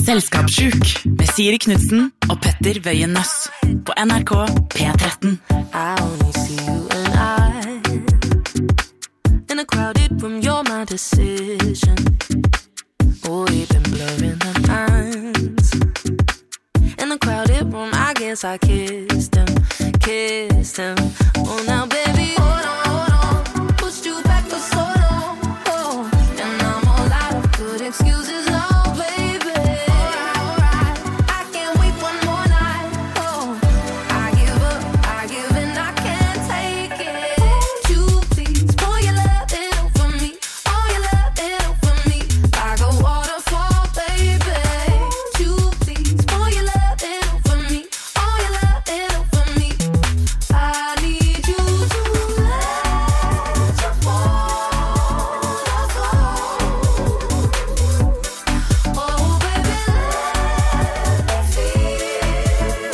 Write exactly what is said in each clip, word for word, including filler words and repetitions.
Selskapssjuk med Siri Knudsen og Petter Wøien Nøss på N R K P tretten. I only see you and I in a crowded room, you're my decision. Oh, we've been blurring the lines in a crowded room, I guess I kissed him, kissed him. Oh, now baby, hold on, hold on, pushed you back for so long, oh, and I'm all out of good excuses now, baby. Alright, alright, I can't wait one more night, oh, I give up, I give in, I can't take it. Won't you please pour your love in over me, all your love in over me, like a waterfall, baby. Won't you please pour your love in over me, all your love in over me, I need you to let your waterfall. Oh baby, let me feel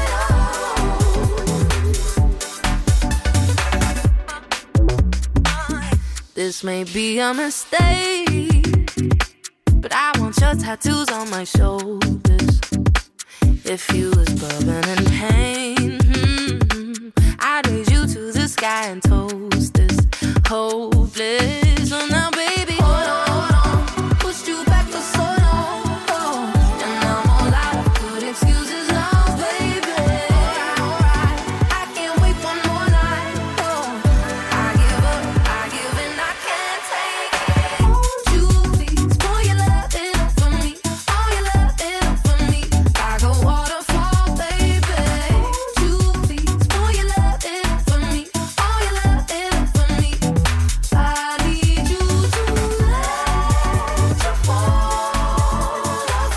it all. This may be a mistake, but I want your tattoos on my shoulders. If you was bubbling in pain, hmm, I'd raise you to the sky and toast this hopeless. So now baby, hold on, hold on, pushed you back for so long, oh, and I'm all out of good excuses now, baby. Alright, alright, I can't wait one more night, oh, I give up, I give in, I can't take it. Won't you please pour your love in over me, all your love in over me, like a waterfall, baby. Won't you please pour your love in over me, all your love in over me, I need you to let your waterfall.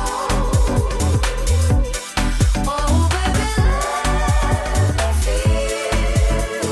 Oh baby, let me feel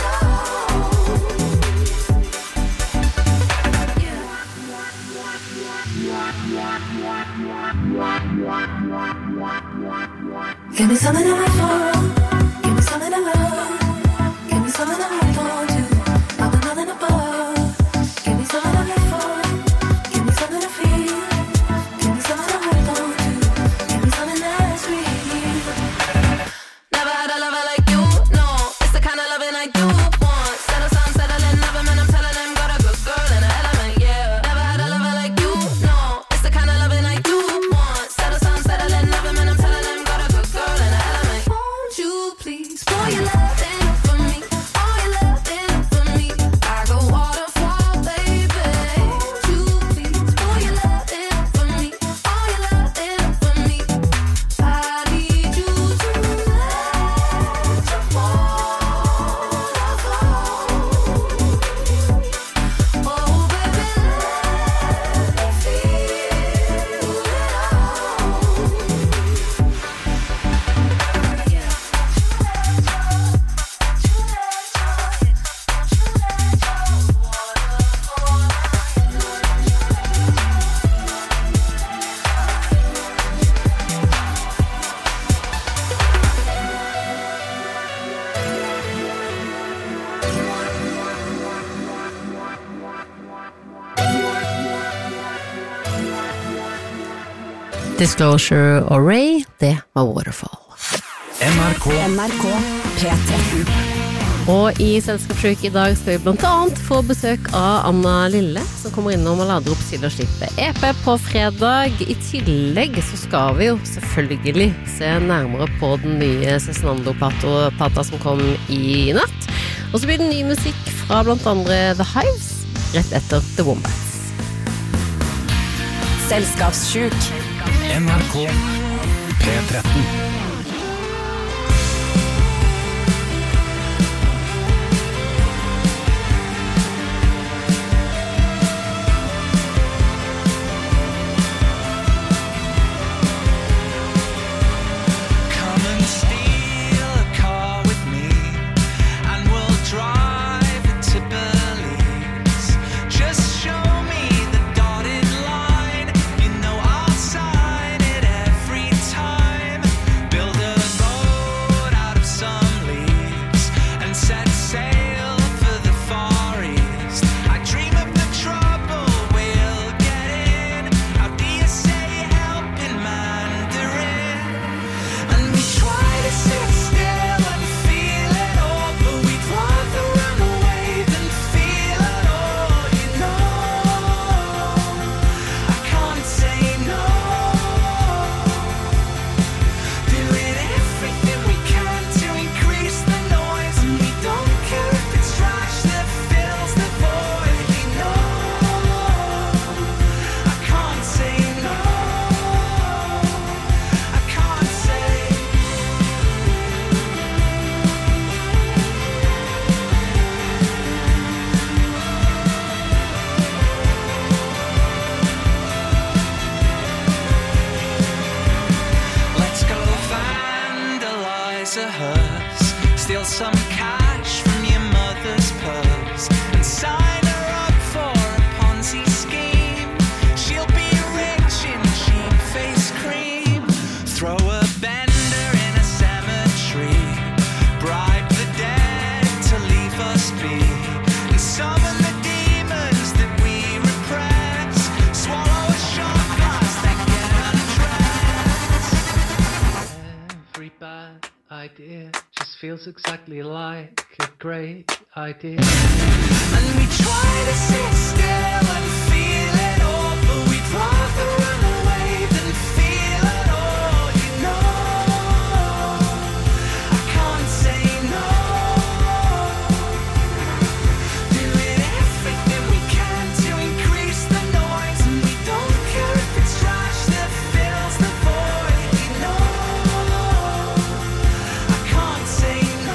Give me something to live for, give me something to love, give me something to hold on to, nothing, nothing above. Give me something to live for, give me something to feel, give me something to hold on to, give me something that's real. Never had a lover like you, no, it's the kind of loving I do want. Settle some, settling, never man, I'm telling them, got a good girl in an element, yeah. Never had a lover like you, no, it's the kind of loving I do want. Settle some, settling, never man, I'm telling them, got a good girl in an element. Won't you please pour your love in for me, all your love in for me, like a waterfall, baby. Won't you please pour your love in for me, all your love in for me, I need you to let your waterfall. Oh baby, let me feel it Disclosure og Ray, det var Waterfall. N R K N R K P tretten. Og i Selskapssjuk i dag skal vi blant annet få besøk av Anna Lille, som kommer innom og lader opp til å slippe E P på fredag. I tillegg så skal vi jo selvfølgelig se nærmere på den nye Cezinando-plata som kom i natt. Og så blir det ny musikk fra blant andre The Hives, rett etter The Wombats. Selskapssjuk. N R K P tretten. Time steal some cash from your mother's purse and sign her up for a Ponzi scheme. She'll be rich in cheap face cream. Throw a bender in a cemetery. Bribe the dead to leave us be. And summon the demons that we repress. Swallow a shot glass that get undressed. Every bad idea just feels exactly like a great idea. And we try to sit still and feel it all, but we'd rather run away than feel it all, you know. I can't say no. Doing everything we can to increase the noise, and we don't care if it's trash that fills the void, you know. I can't say no.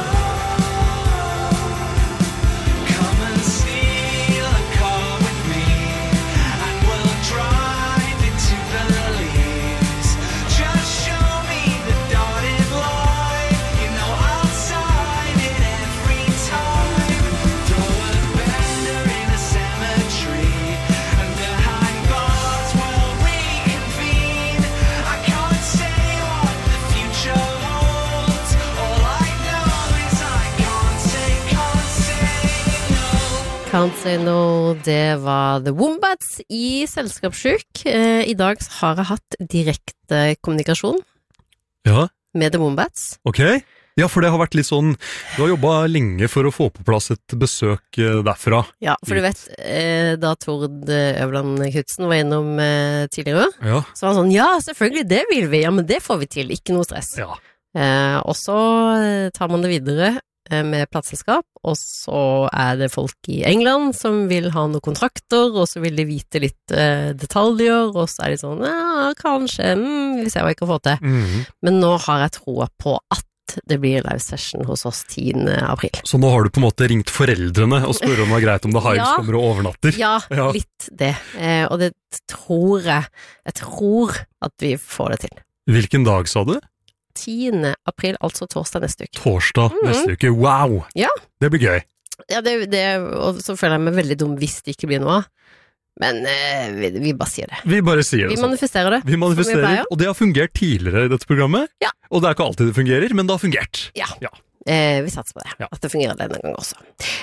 Come and steal a car with me, and we'll drive into the leaves. Just show me the dotted line, you know I'll sign it every time. Throw a bender in a cemetery, and behind bars we'll reconvene. I can't say what the future holds. All I know is I can't say, can't say no. Can't say no, det var The Wombats i Selskapssjuk. Eh, I dag så har jeg hatt direkte kommunikasjon Ja, med The Wombats. ok. Ja, for det har vært litt sånn, du har jobbet lenge for å få på plass et besøk eh, derfra. Ja, for du vet, eh, da Tord Øverland Knudsen var innom eh, tidligere, Ja, så var han sånn, ja, selvfølgelig, det vil vi, ja, men det får vi til, ikke noe stress. ja. Eh, og så eh, tar man det videre eh, med plateselskap, og så er det folk i England som vil ha noen kontrakter, og så vil de vite litt eh, detaljer, og så er de sånn, ja, kanskje, mm, vi ser hva jeg kan få til. Mhm. Men nå har jeg troa på at det blir live session hos oss tiende april. Så nå har du på en måte ringt foreldrene og spør om det er greit om det Hives Ja. kommer og overnatter. Ja, Ja. litt det. Eh, og det tror jeg, jeg tror at vi får det til. Hvilken dag sa du? tiende april, altså torsdag neste uke. Torsdag Mhm. neste uke. Wow! Ja. Det blir gøy. Ja, det, det, og så føler jeg meg veldig dum hvis det ikke blir noe av. Men eh, vi, vi bare sier det. Vi bare sier Vi det sånn. manifesterer det. Vi Som vi manifesterer, pleier. og det har fungert tidligere i dette programmet. Ja. Og det er ikke alltid det fungerer, men det har fungert. Ja. Ja. Eh, vi satser på det. Ja. At det fungerer denne gangen også.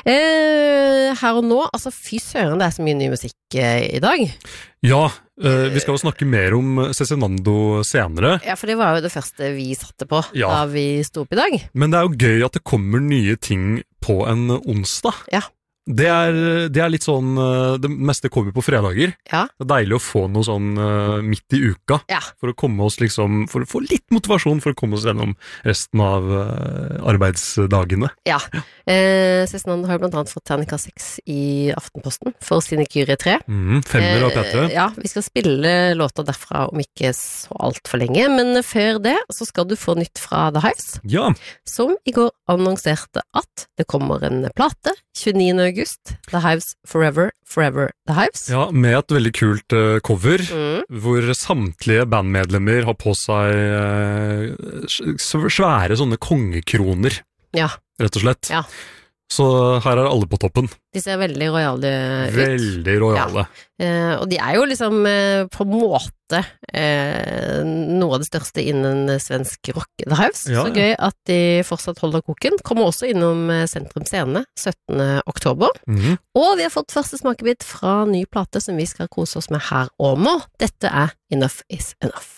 Eh, her og nå, altså fy søren, det er så mye ny musikk eh, i dag. Ja, eh, vi skal jo snakke mer om Cezinando senere, Ja, for det var jo det første vi satte på Ja. da vi sto opp i dag. men det er jo gøy at det kommer nye ting på en onsdag. Ja. Det er, det er litt sånn, eh, det meste kommer på fredager. Ja. Det er deilig å få noe sånn eh, midt i uka, Ja. for å komme oss liksom, for å få litt motivasjon for å komme oss gjennom resten av eh, arbeidsdagene. Ja. Eh, Cezinando har jo blant annet fått terningkast seks i Aftenposten for sine Kyrie tre. Mm, femmer av P tre. Eh, ja, vi skal spille låter derfra om ikke så alt for lenge, men før det så skal du få nytt fra The Hives, Ja, som i går annonserte at det kommer en plate tjueniende august, The Hives Forever, Forever The Hives. ja, med et veldig kult eh, cover, Mm. hvor samtlige bandmedlemmer har på seg eh, s- svære sånne kongekroner, Ja, rett og slett. Ja. Så her er alle på toppen. de ser veldig rojale ut. Veldig rojale. Eh, og de er jo liksom eh, på en måte eh, noe av det største innen svensk rock, The Hives. Ja, Så ja. gøy at de fortsatt holder koken. Kommer også innom eh, Sentrum Scene syttende oktober. Mhm. Og vi har fått første smakebit fra ny plate som vi skal kose oss med her og nå. Dette er Enough Is Enough.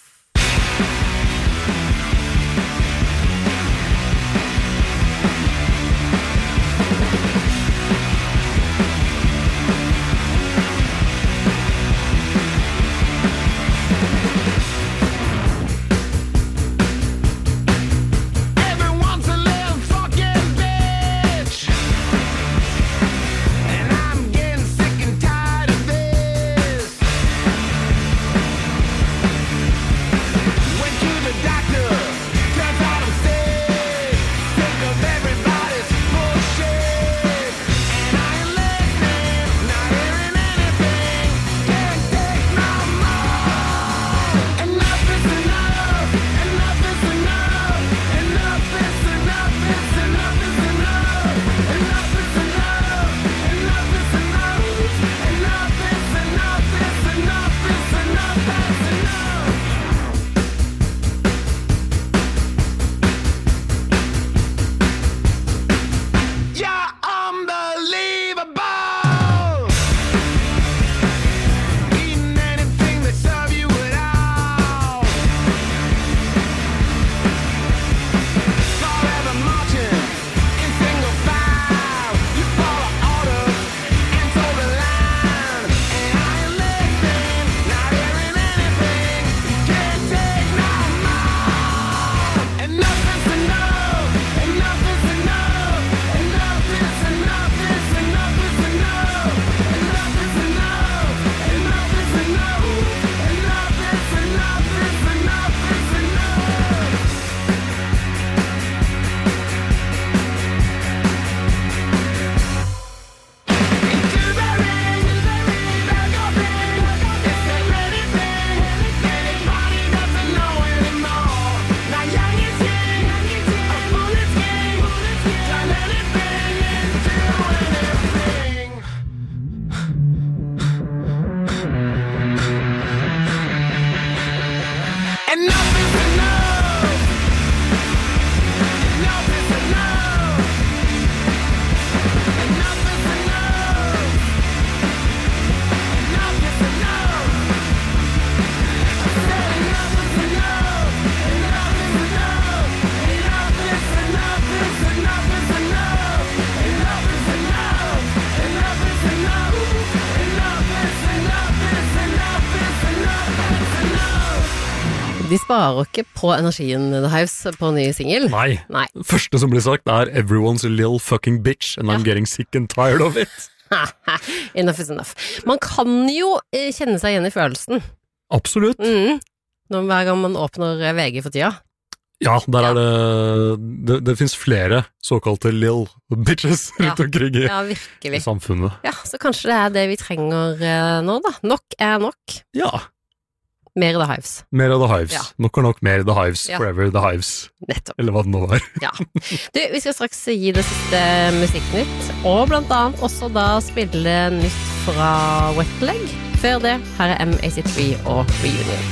Everyone's a little fucking bitch, and I'm getting sick and tired of this. De sparer ikke på energien The Hives på ny single. Nei. Nei. Det første som blir sagt er everyone's a little fucking bitch and I'm getting sick and tired of it. Enough is enough. Man kan jo eh, kjenne seg igjen i følelsen. Absolutt. Mm. Når hver gang man åpner V G for tida. Ja, der er det, det, det finnes flere såkalte lil bitches rundt Ja. omkring i, Ja, i virkelig. samfunnet. Ja, så kanskje det er det vi trenger eh, nå da. Nok er nok. Ja, Mer The Hives. mer av The Hives. Ja. Nok og nok mer The Hives, Ja. forever The Hives. Nettopp. Eller hva det nå var. Ja. Du, vi skal straks gi det siste musikknytt, og blant annet også da spille nytt fra Wetleg. Før det, her er M eighty-three og Reunion.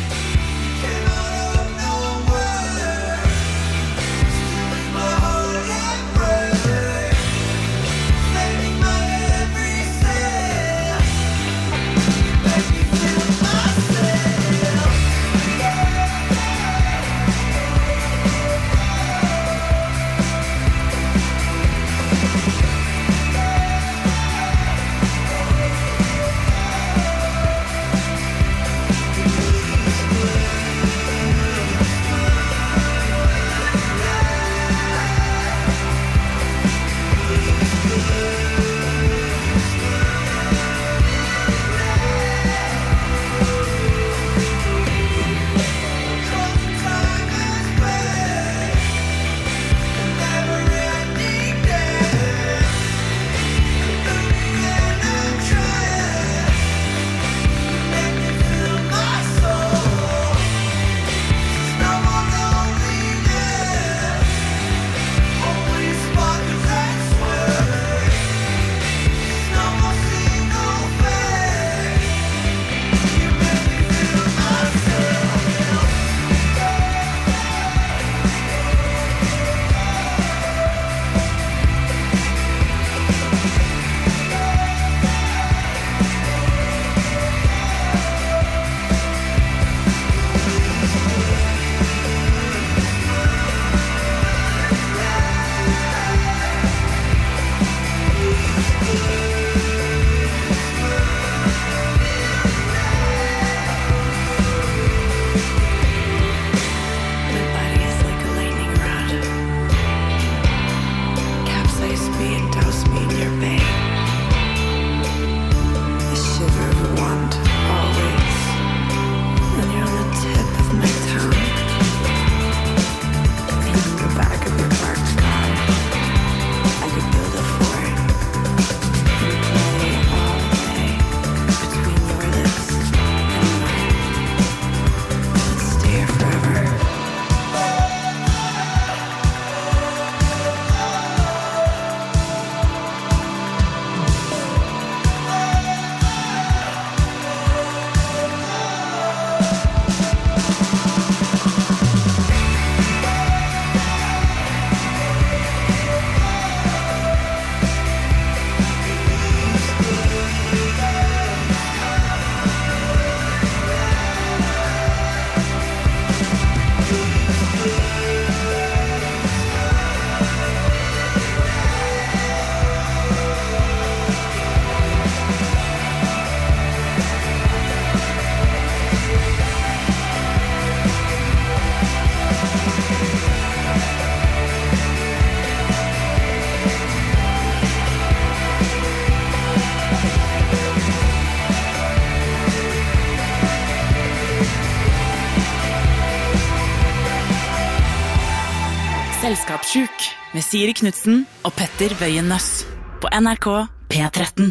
Selskapssjuk med Siri Knudsen og Petter Wøien Nøss på N R K P thirteen.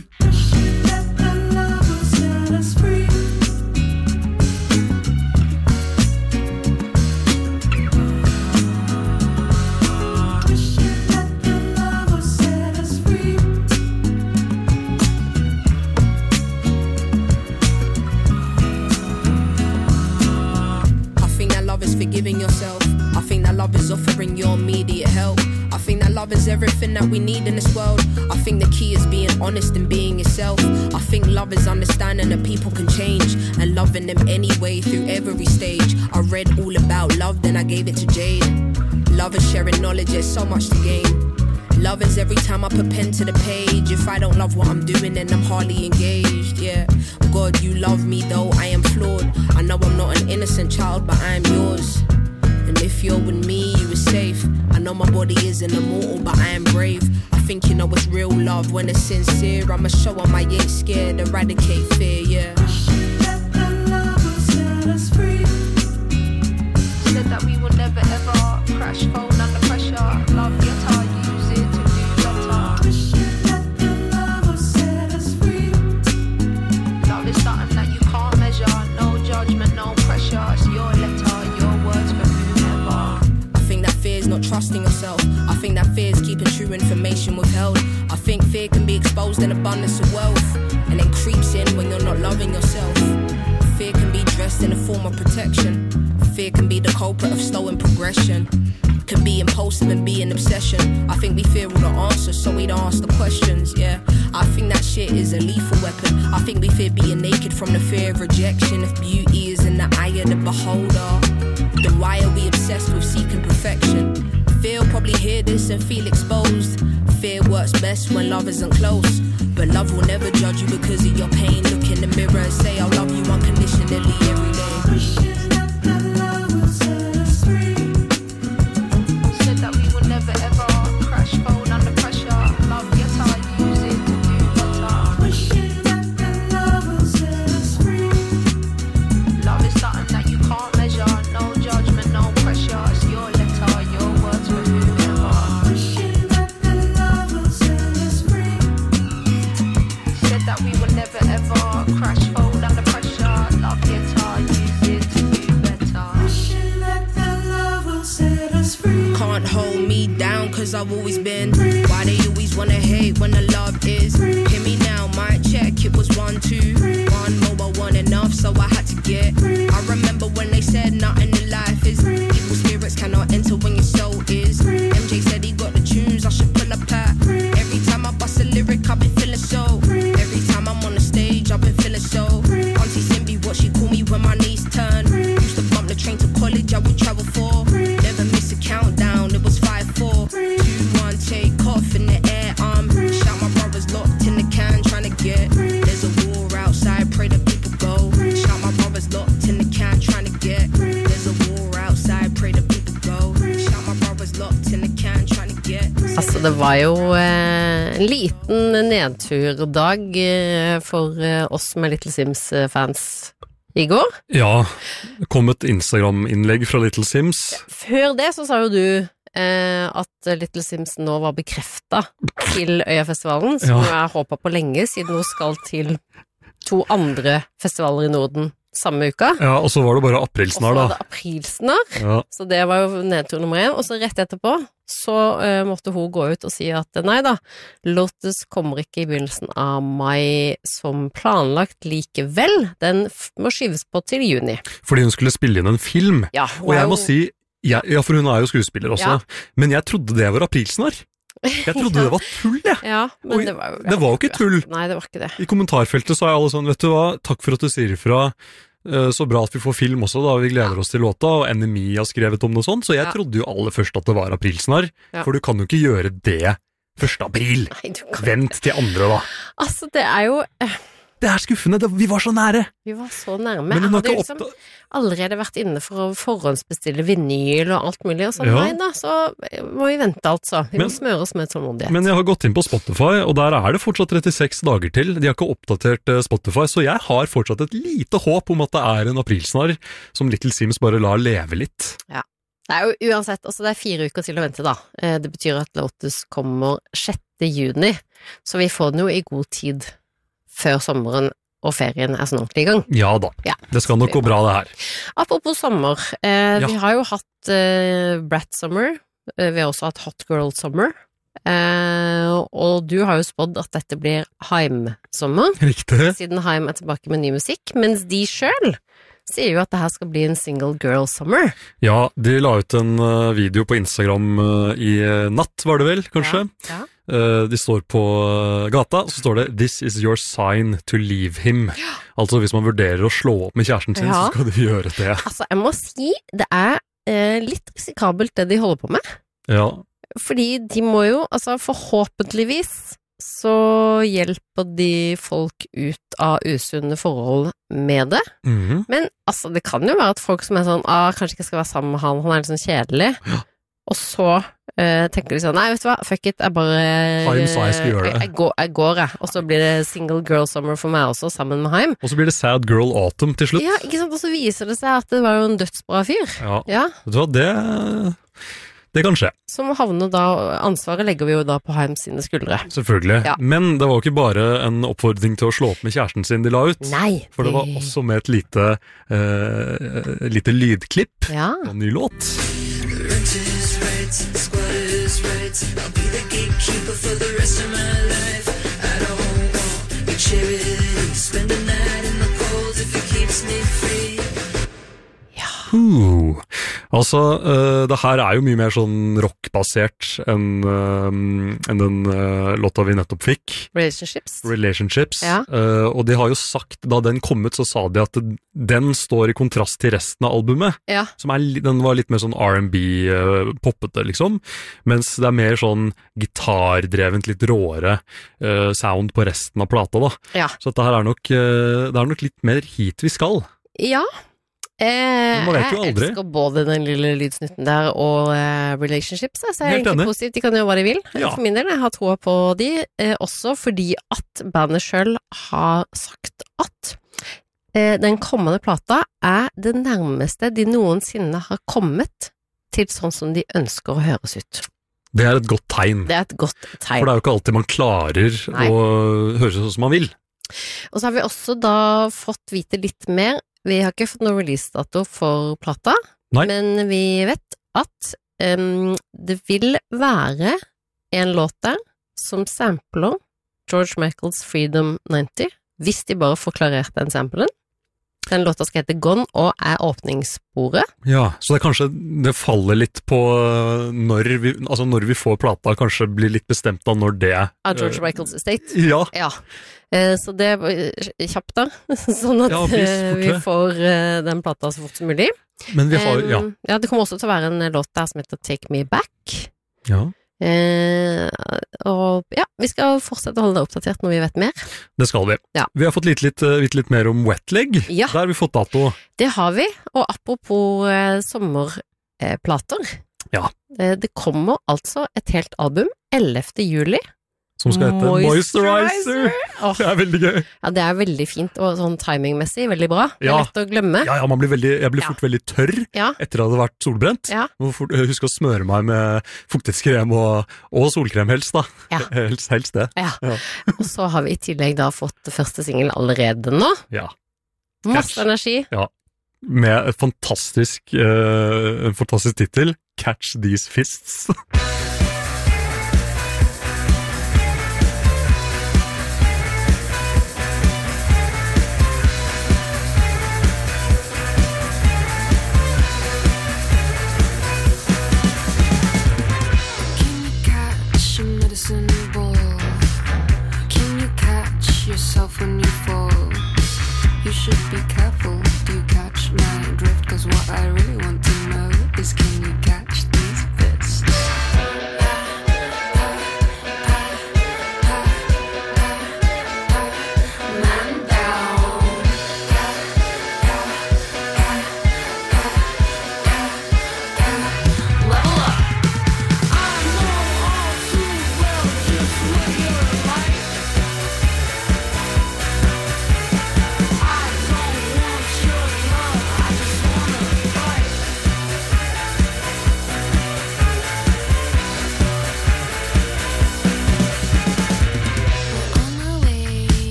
Forgiving yourself. I think that love is offering your immediate help. I think that love is everything that we need in this world. I think the key is being honest and being yourself. I think love is understanding that people can change and loving them anyway through every stage. I read all about love, then I gave it to Jade. Love is sharing knowledge, there's so much to gain. Love is every time I put pen to the page. If I don't love what I'm doing, then I'm hardly engaged, yeah. God, you love me though I am flawed. I know I'm not an innocent child, but I'm yours. And if you're with me, you are safe. I know my body isn't immortal, but I am brave. I think you know it's real love when it's sincere. I'ma show 'em I ain't scared, eradicate fear, yeah. Said that we will never ever crash, fall under pressure. Love your time, use it to do better. Love is something that you can't measure. No judgment, no pressure. It's your letter, your words for whoever. I think that fear is not trusting yourself. I think that fear is keeping true information withheld. I think fear can be exposed in abundance of wealth, and then creeps in when you're not loving yourself. Fear can be dressed in a form of protection. Fear can be the culprit of slowing progression. Can be impulsive and be an obsession. I think we fear all the answers, so we don't ask the questions, yeah. I think that shit is a lethal weapon. I think we fear being naked from the fear of rejection. If beauty is in the eye of the beholder, then why are we obsessed with seeking perfection? Fear will probably hear this and feel exposed. Fear works best when love isn't close. But love will never judge you because of your pain. Look in the mirror and say, I love you unconditionally every day. Said that we will never ever crash, fold under pressure. Love your time, use it to do better. Love is something that you can't measure. No judgment, no pressure. It's your letter, your words for whoever. Said that we will never ever crash, fold under pressure. Love your time, use it to do better. Can't hold me down cause I've always been. Why they always wanna hate when the love is? Hear me now, mic check, it was one, two. One mobile, one enough, so I had to get. I remember when they said nothing in life is. Evil spirits cannot enter when your soul is. M J said he got the tunes, I should pull up at. Every time I bust a lyric, I've been feeling so. Every time I'm on the stage, I've been feeling so. Auntie Simbi, what she call me when my knees turn. Used to bump the train to college, I would travel for. Never miss a countdown, it was five, four, two, one, take off in the air. Um, shout my brothers locked in the can, trying to get. There's a war outside, pray that people go. Shout my brothers locked in the can, trying to get. There's a war outside, pray that people go. Shout my brothers locked in the can, trying to get. Altså, det var jo eh, en liten nedturdag eh, for eh, oss med Little Sims-fans i går. Ja, det kom et Instagram-innlegg fra Little Sims. Før det så sa jo du eh, at Little Sims nå var bekreftet til Øyafestivalen, som Ja. jeg har håpet på lenge, siden hun skal til to andre festivaler i Norden samme uka. Ja, og så var det bare Og så aprilsnarr var da. det aprilsnarr, Ja. så det var jo nedtur nummer én, og så rett etterpå så eh, måtte hun gå ut og si at nei da, Lotus kommer ikke i begynnelsen av mai som planlagt likevel, den f- må skyves på til juni. Fordi hun skulle spille inn en film. Ja, hun Og er jeg må jo- si, jeg, ja, for hun er jo skuespiller også, Ja. men jeg trodde det var aprilsnarr. Jeg trodde det var tull, jeg. Ja, men Oi, det var jo det var jo ikke tull. Nei, det var ikke det. I kommentarfeltet sa jeg alle sånn, vet du hva, takk for at du sier ifra, eh, så bra at vi får film også da, vi gleder oss til låta, og N M I har skrevet om det sånn, så jeg Ja. trodde jo aller først at det var aprilsnarr, Ja. for du kan jo ikke gjøre det første april. Nei, du kan... Vent til andre da. Altså, det er jo eh, Det er skuffende, det, vi var så nære. Vi var så nærme. Men Jeg hun har hadde ikke liksom opptatt... allerede vært inne for å forhåndsbestille vinyl og alt mulig, og så Ja. nei da, så må vi vente altså. Vi Men- må smøre oss med tålmodighet. Men jeg har gått inn på Spotify, og der er det fortsatt trettiseks dager til. De har ikke oppdatert eh, Spotify, så jeg har fortsatt et lite håp om at det er en aprilsnarr som Little Sims bare lar leve litt. Det er jo uansett, altså det er fire uker til å vente da. Eh, Det betyr at Lotus kommer sjette juni, så vi får den jo i god tid før sommeren og ferien er sånn ordentlig i gang. Ja da, Ja. det skal nok gå bra det her. Apropos sommer, eh, Ja. vi har jo hatt eh, Brat Summer, eh, vi har også hatt Hot Girl Summer, eh, og du har jo spådd at dette blir Haim-sommer, Riktig. siden Haim er tilbake med ny musikk, mens de selv sier jo at det her skal bli en single girl summer. Ja, de la ut en eh, video på Instagram eh, i eh, natt, var det vel, kanskje? Ja. Eh, de står på eh, gata, så står det «This is your sign to leave him». Altså, hvis man vurderer å slå opp med kjæresten sin, Ja. så skal du gjøre det. Altså, jeg må si, det er eh, litt risikabelt det de holder på med. Ja, Fordi de må jo, altså forhåpentligvis, så hjelper de folk ut av usunne forhold med det. Mhm. Men altså, det kan jo være at folk som er sånn, ah, kanskje ikke skal være sammen med han, han er litt sånn kjedelig. Og så eh, tenker de sånn, nei, vet du hva, fuck it, jeg bare... Haim sa jeg skulle gjøre det. Jeg, jeg, går, jeg går, jeg. Og så blir det single girl summer for meg også, sammen med Haim. Og så blir det sad girl autumn til slutt. Ja, ikke sant? Og så viser det seg at det var jo en dødsbra fyr. Ja. Ja. Vet du hva, det, det kan skje. Som havner da, ansvaret legger vi jo da på Haim sine skuldre. Selvfølgelig. Ja. Men det var jo ikke bare en oppfordring til å slå opp med kjæresten sin de la ut. Nei. For det var også med et lite, eh, lite lydklipp Ja. og en ny låt. Uh. Altså, uh, det her er jo mye mer sånn rockbasert enn uh, enn den uh, låta vi nettopp fikk. Relationships. Relationships. Ja. Uh, og de har jo sagt, da den kom ut, så sa de at den står i kontrast til resten av albumet. Ja. Som er, li- den var litt mer sånn R and B-poppete, liksom. Mens det er mer sånn gitardrevent, litt råere uh, sound på resten av plata, da. Ja. Så dette her er nok, uh, det er nok litt mer hit vi skal. Ja. Eh, man vet jo jeg aldri. elsker både den lille lydsnutten der og eh, relationships, så jeg er Helt egentlig enig. positivt, de kan gjøre hva de vil. Ja. For min del, jeg har troa på de, eh, også fordi at bandet selv har sagt at eh, den kommende plata er det nærmeste de noensinne har kommet til sånn som de ønsker å høres ut. Det er et godt tegn. Det er et godt tegn. For det er jo ikke alltid man klarer Nei. å høre sånn som man vil. Og så har vi også da fått vite litt mer. Vi har ikke fått noen releasedato for plata, Nei. men vi vet at um, det vil være en låt der som sampler George Michaels Freedom nitti, hvis de bare får klarert den samplen. Den låta skal hete Gone og er åpningssporet. Ja, så det er kanskje, det faller litt på når vi, altså når vi får plata, kanskje blir litt bestemt av når det Av George eh, Michaels Estate. Ja, Ja, eh, så det var kjapt da, sånn at Ja, vis eh, fort vi det. får eh, den plata så fort som mulig. men vi har, ja. Um, ja, det kommer også til å være en låt der som heter Take Me Back. ja, Eh, og ja, vi skal fortsette å holde deg oppdatert når vi vet mer. det skal vi. Ja. Vi har fått litt, litt, eh, vite litt mer om Wetleg. Ja. Der har vi fått dato. Det har vi, og apropos eh, sommerplater. Ja. Eh, det kommer altså et helt album ellevte juli. Som skal hete Moisturizer. Moisturizer. Åh, Det er veldig gøy. ja, det er veldig fint, og sånn timingmessig, veldig bra. Det er Ja. lett å glemme. Ja, ja, man blir veldig, jeg blir Ja. fort veldig tørr Ja, etter å ha vært solbrent. Ja. Må fort, eh, huske å smøre meg med fuktighetskrem og, og solkrem helst, da. Ja. Helst, helst det. ja. Ja. Og så har vi i tillegg da fått første singel allerede nå. Ja. Masse Catch. energi. Med et fantastisk, eh, en fantastisk tittel, Catch These Fists. Can you catch a medicine ball? Can you catch yourself when you fall? You should be careful. Do you catch my drift? Cause what I really want to know is can you catch these fists?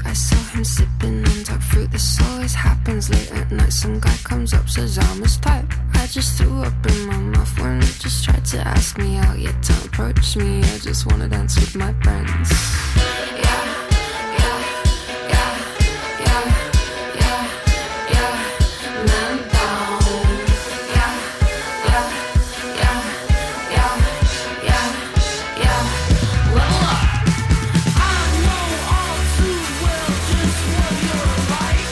I saw him sipping on dark fruit. This always happens late at night. Some guy comes up, says I'm his type. I just threw up in my mouth when he just tried to ask me out. Yet don't approach me, I just wanna dance with my friends. Yeah, yeah, yeah, yeah, yeah, yeah, man down. Yeah, yeah, yeah, yeah, yeah, yeah. Level up. I know all too well just what you're like.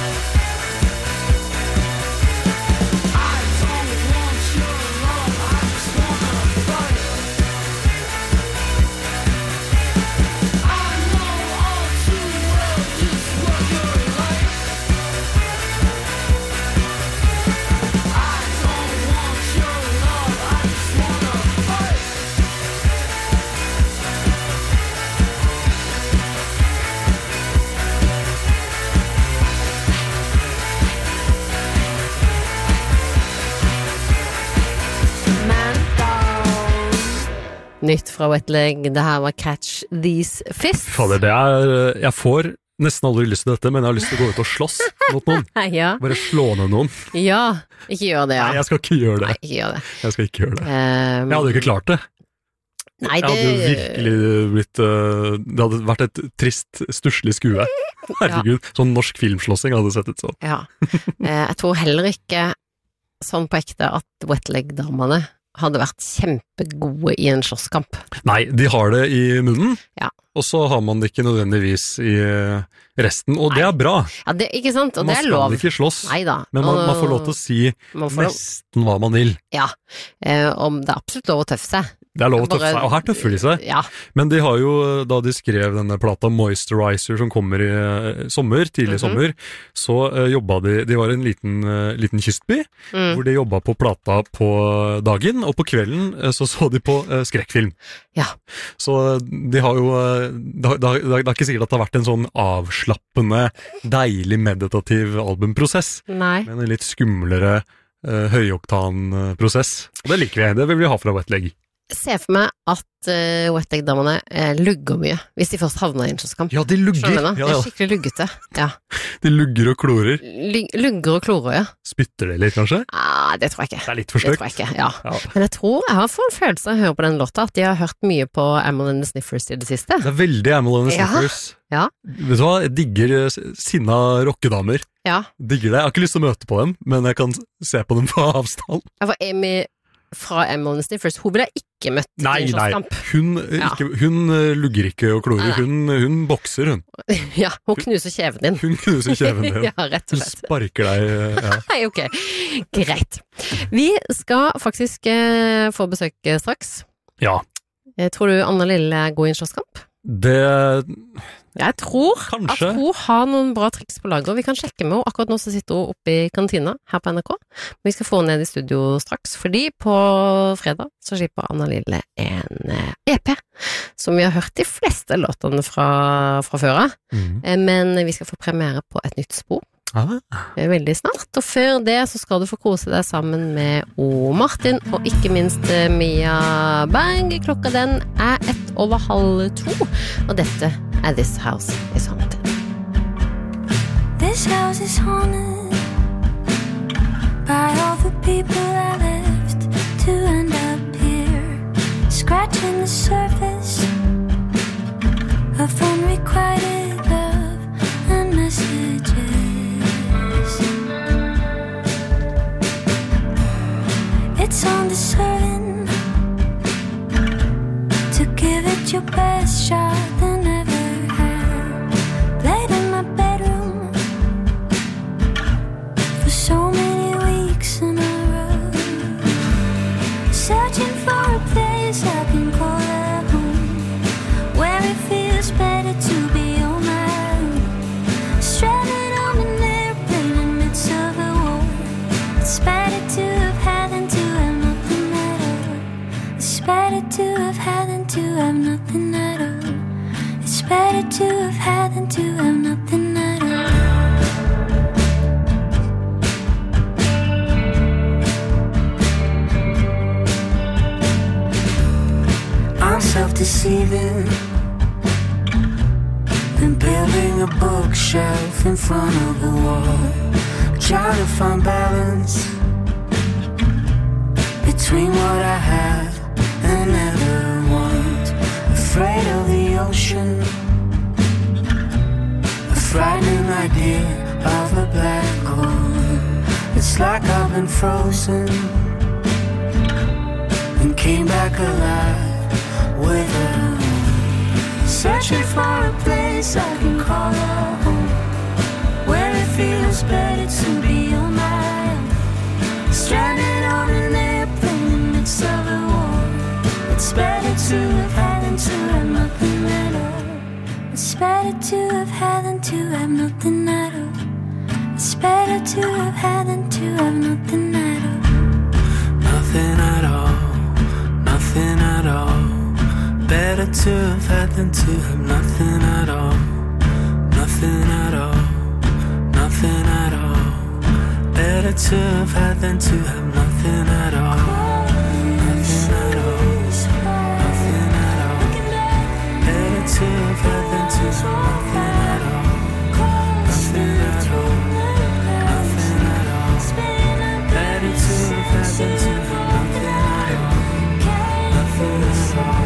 I don't want your love, I just wanna fight. I know all too well just what you're like. I don't want your love, I just wanna fight. Man down. Nytt fra Wetleg, det her var Catch These Fists. Fader, det er Jeg får nesten aldri lyst til dette, men jeg har lyst til å gå ut og slåss mot noen. Ja. Bare slå ned noen. Ja, ikke gjør det, ja. Nei, jeg skal ikke gjøre det. Nei, ikke gjør det. Jeg skal ikke gjøre det. Um, Jeg hadde jo ikke klart det. Nei, Jeg hadde jo det virkelig blitt øh, Det hadde vært et trist, stusslig skue. Herregud, sånn norsk filmslåssing hadde sett ut sånn. Ja. Eh, Jeg tror heller ikke sånn på ekte at Wetleg-damene hadde vært kjempegode i en slåsskamp. Nei, de har det i munnen, Ja. og så har man det ikke nødvendigvis i øh, resten, og det er bra. Ja, det, ikke sant? Og Man det er skal lov. ikke slåss, Neida. men man, Og- man får lov til å si man får lov- nesten hva man vil. Ja, eh, om det er absolutt lov å tøffe seg. Det er lov å tøffe Bare- seg, og her tøffer de seg. Ja, Men de har jo, da de skrev denne plata Moisturizer som kommer i eh, sommer, tidlig Mhm. sommer, så uh, jobba de, de var en liten, eh, liten kystby, Mm. hvor de jobba på plata på dagen, og på kvelden eh, så så de på eh, skrekkfilm. Ja. Så de har jo, eh, det, har- det, har- det er ikke sikkert at det har vært en sånn avslappende, deilig meditativ albumprosess, nei. men en litt skumlere, uh, høyoktan-prosess. Og det liker vi, det vil vi ha fra Wetleg. Se for meg at uh, Wetleg-damene eh, lugger mye, hvis de først havner i en slåsskamp. Ja, de lugger. Skjønner du? Ja, Det ja. er skikkelig luggete. Ja. De lugger og klorer. Lug- Lugger og klorer, ja. Spytter det litt, kanskje? Ah, det tror jeg ikke. Det er litt for Det tror stygt. jeg ikke, ja. Ja. Men jeg tror, jeg har fått en følelse av å høre på den låta, at de har hørt mye på Amel and the Sniffers i det siste. Det er veldig Amel and the Ja. Sniffers. Ja. Vet du hva, jeg digger eh, s- sinna rockedamer. Ja. Digger det. Jeg har ikke lyst til å møte på dem, men jeg kan se på dem på avstand. Jeg var Amy fra Amel and the Sniffers. Hun ville jeg ikke møtt i Nei, en nei. slåsskamp. Hun, eh, Ja. ikke, hun eh, lugger ikke og klorer. Nei, nei. Hun, hun bokser, hun. Ja, hun knuser kjeven din. Hun knuser kjeven din. Ja, rett og Hun slett. sparker deg. eh, Ja. Nei, ok. Greit. Vi skal faktisk eh, få besøk eh, straks. ja. Jeg tror du Anna Lille er god i en slåsskamp? Det Jeg tror Kanskje. at hun har noen bra triks på lager. Vi kan sjekke med henne. Akkurat nå så sitter hun oppe i kantina her på N R K. Vi skal få henne ned i studio straks, fordi på fredag så slipper Anna Lille en eh, E P, som vi har hørt de fleste låtene fra, fra før av. mm. Eh, Men vi skal få premiere på et nytt spor ah. eh, veldig snart. Og før det så skal du få kose deg sammen med O. Martin, og ikke minst eh, Mia Berg. Klokka den er ett over halv to, og dette er This House Is Haunted. This house is haunted by all the people I left to end up here, scratching the surface of unrequited love and messages. It's undeserving to give it your best shot than ever had. Played in my bedroom for so many weeks in a row, searching for a place I can call a home, where it feels better to be on my own. Stranded on an airplane in midst of a war. It's better to have had than to have nothing at all. It's better to have had than to have nothing at all. It's better to have had than to have nothing at all. I'm self-deceiving, been building a book bookshelf in front of a wall. Try to find balance between what I have and never want. Afraid of the ocean, a frightening idea of a black hole. It's like I've been frozen and came back alive with a searching for a place I can call a home, where it feels better to be on my own. Stranded on an airplane in the midst of a war. It's better to have had than to have nothing at all. It's better to have had than to have nothing at all. It's better to have had than to have nothing at all. Nothing at all, nothing at all. Better to have had than to have nothing at all. Nothing at all, nothing at all. Better to have had than to have nothing at all. Nothing at all, nothing at all. Better to have had than to have nothing at all. Nothing at all, nothing at all. Better to have had than to have nothing at all. Nothing at all.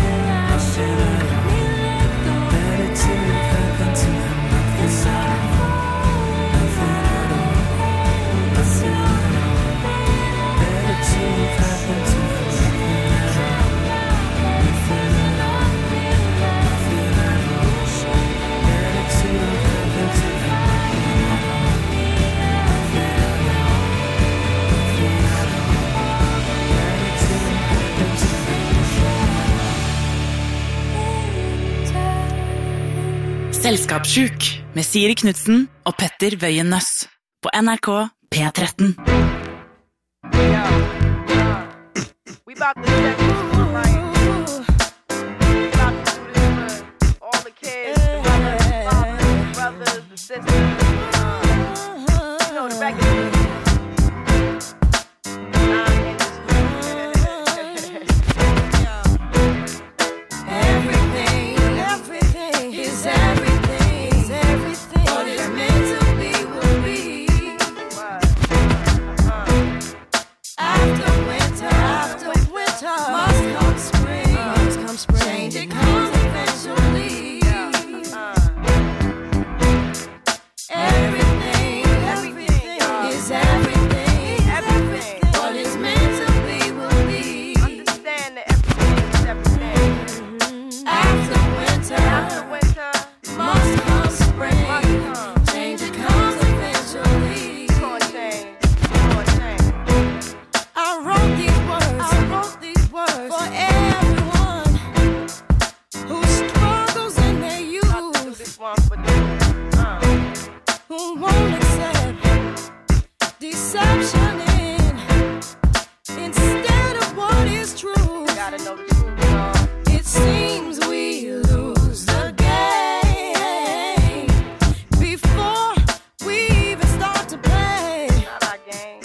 Selskapssjuk med Siri Knudsen og Petter Wøien Nøss på N R K P thirteen. We about to check this tonight. We about to do this for all the kids, the brothers, the fathers, the brothers, the sisters. Uh, you know the record. Everything, everything is everything, is everything. What is meant to be will be. After winter, after winter, must come spring. Must come spring. Change it comes eventually. Everything, everything is everything, everything. What is meant to be will be. Understand that everything is everything. After winter, After winter, must come spring. must come. Change it comes eventually. It's gonna change. It's gonna change. I wrote these words. I wrote these words for everyone who struggles in their Do youth, this one for them. Uh. who won't accept deception in instead of what is true. Gotta know the truth, y'all. It seems we lose the game before we even start to play. Not our game.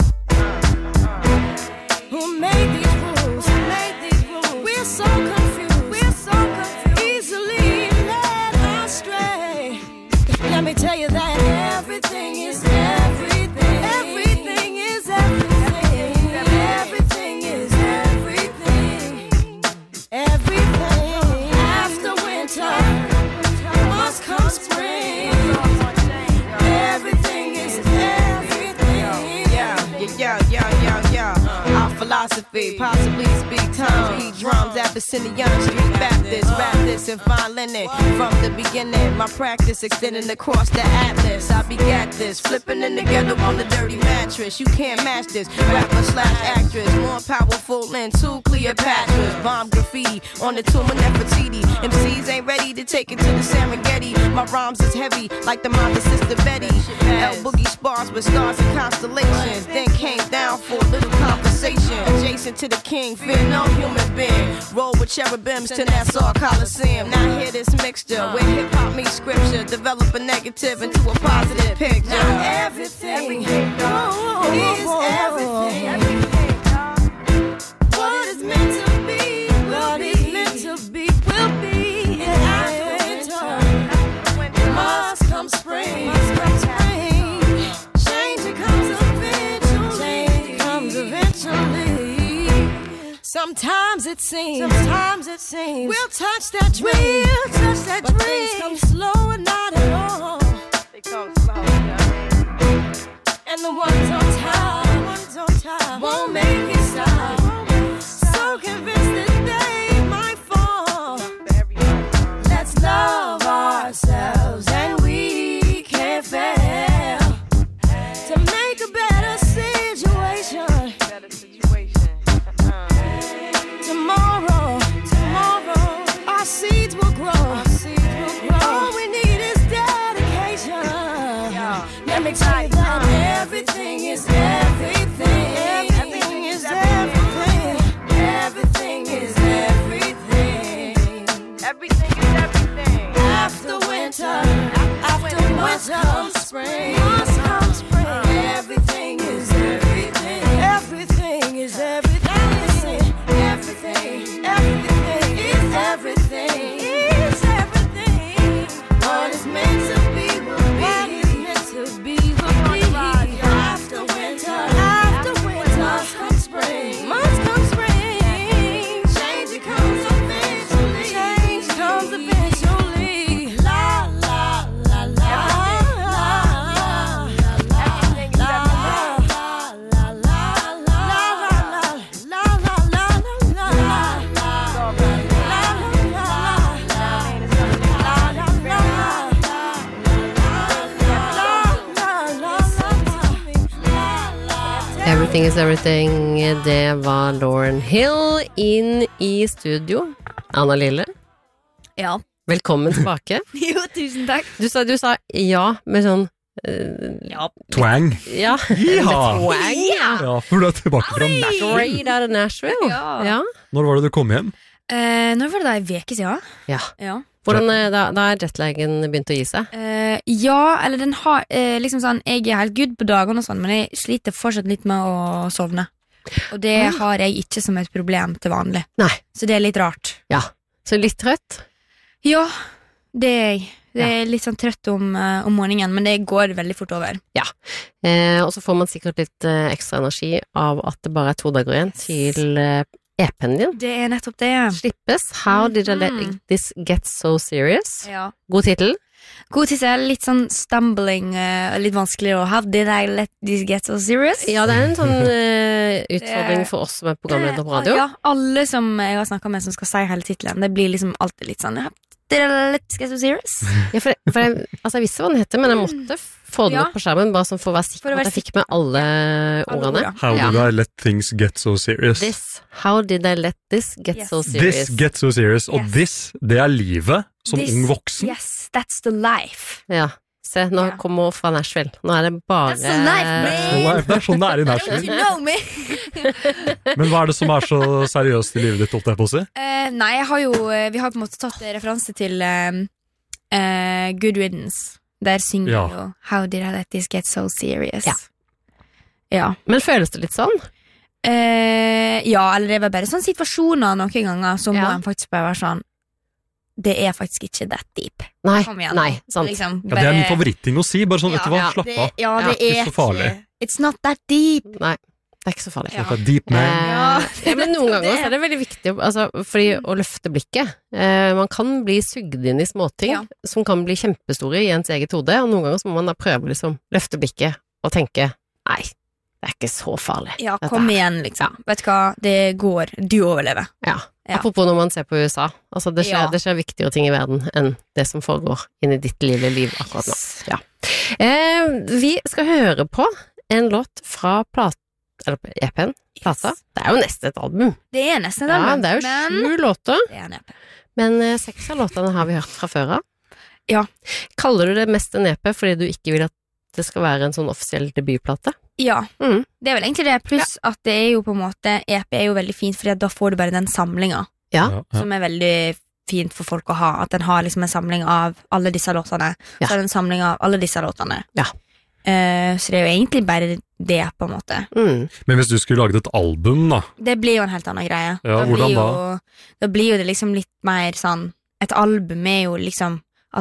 Who made these rules? Who made these rules? We're so confused. We're so confused. Easily led astray. Let me tell you that everything is everything. Everything is everything. Everything is everything. Everything. After winter must come spring. Everything is everything. Yeah, yeah, yeah, yeah, yeah. Our philosophy, possibly speak tongues, beat drums, Abyssinian Street Baptist, rap this and fine linen. From the beginning, my practice extending across the atlas. I begat this, flipping in the ghetto on the dirty mattress. You can't match this, rapper slash actress, more powerful than two Cleopatras. Bomb graffiti on the tomb of Nefertiti. M Cs ain't ready to take it to the Serengeti. My rhymes is heavy, like the mother sister Betty. L Boogie spars with stars and constellations. Then came down for a little conversation. Adjacent to the king, fear no human being. Roll with cherubims to Nassau Coliseum. Now hear this mixture where hip hop meets scripture. Develop a negative into a positive picture. Now everything is everything. What is meant to be, what is meant to be, will be. And after winter must come spring. it seems, sometimes it seems we'll touch that dream, we'll touch that but dream. Things come slow and not at all. They come slow, yeah. And the ones on top, the ones on top won't make it stop. So convinced that they might fall. Let's love ourselves and we can't fail to make a better situation. Better situation. Uh. Tomorrow, tomorrow, our seeds will grow. Our seeds will grow. All we need is dedication. Yeah. Let me tell you that everything is everything. Everything is everything. Everything is everything. Everything is everything. After winter, after winter comes spring. Must come spring. Everything is everything. Everything is everything. Everything, everything is everything. Is everything. What is meant to be will be. What is meant to be will be. After winter, after winter, must come spring. Must come spring. Change it comes eventually. Change comes eventually. La la la la la la. Everything is Everything is everything. Det var Lauryn Hill inn i studio. Anna Lille, Ja. velkommen tilbake. Jo, tusen takk. Du sa, du sa ja med sånn uh, Ja. Twang. Ja, Ja. twang, ja. Ja, for du er tilbake fra Nashville. Straight out of Nashville. Ja. Ja. Når var det du kom hjem? Eh, når var det da en veke siden? Ja. Ja. Hvordan, eh, da, da er jetlagen begynt å gi seg? Eh, ja, eller den har eh, liksom sånn, jeg er helt good på dagene og sånn, men jeg sliter fortsatt litt med å sovne. Og det Ja. har jeg ikke som et problem til vanlig. Nei. Så det er litt rart. Ja. Så litt trøtt? Ja, det er jeg. Det er litt sånn trøtt om, eh, om morgenen, men det går veldig fort over. Ja. Eh, og så får man sikkert litt eh, ekstra energi av at det bare er to dager igjen til eh, E P-en din. Det er nettopp det. Slippes. How did I let Mhm. this get so serious? Ja. God titel. God tidsel, litt sånn stumbling, eh, litt vanskelig å How did I let this get so serious? Ja, det er en sånn eh, utfordring Det- for oss som er programleder på radio. Ja, alle som jeg har snakket med som skal si hele titelen, det blir liksom alltid litt sånn How did I let this get so serious? Ja, for, for jeg, altså, jeg visste hva den heter, men jeg måtte få den Ja. opp på skjermen, bare sånn for å være sikker For å på være at jeg fikk med alle ordene. ordene. How Ja. did I let things get so serious? This. How did I let this get Yes. so serious? This get so serious. Og Yes. this, det er livet som This- ung voksen. Yes, that's the life. Ja. Se, nå Ja. kommer hun fra Nashville. Nå er det bare That's the life, man. Det er sånn det er i Don't you Nashville. know me? Men hva er det som er så seriøst i livet ditt, holdt jeg på å si? Eh, nei, jeg har jo eh, vi har på en måte tatt referanse til eh, eh, Good Riddance. Der synger Ja. jo How did I let this get so serious? Ja. Ja. Men føles det litt sånn? Eh, ja, eller det var bare sånne situasjoner noen ganger, så må Ja. en faktisk bare være sånn Det er faktisk ikke that deep. Nei, Kom igjen. nei, sant. Liksom, Ja, det er min bare- favorittting å si. Bare sånn, Ja, vet du hva, ja, slapp det, av. ja, det Ikke er så farlig. It's not that deep. Nei, det er ikke så farlig. Ja. Det er deep man. Eh, ja, men noen ganger Det- så er det veldig viktig å- altså, fordi å løfte blikket. Eh, man kan bli sugd inn i småting Ja. som kan bli kjempestore i ens eget hode, og noen ganger så må man da prøve liksom løfte blikket og tenke nei, det er ikke så farlig. Ja, dette kom her. igjen, liksom. Vet du hva, det går. Du overlever. Ja. Ja. Apropos når man ser på U S A, altså det skjer, Ja. det skjer viktigere ting i verden enn det som foregår inn i ditt lille liv akkurat nå. Ja. Eh, vi skal høre på en låt fra plat, eller E P-en, plata. Yes. Det er jo nesten et album. Det er nesten Ja, album, det er jo men sju låter. det er en E P. Men eh, seks av låtene har vi hørt fra før av. Ja. Kaller du det mest en E P fordi du ikke vil at det skal være en sånn offisiell debutplate? Ja, Mm. det er vel egentlig det. Pluss at det er jo på en måte E P er jo veldig fint, fordi at da får du bare den samlinga, Ja. Ja, ja. som er veldig fint for folk å ha. At den har liksom en samling av alle disse låtene. Ja. Så er det en samling av alle disse låtene. Ja. Eh, så det er jo egentlig bare det, på en måte. Mm. Men hvis du skulle laget et album, da. Det blir jo en helt annen greie. Ja, blir hvordan jo, da? Da blir jo det liksom litt mer sånn Et album er jo liksom at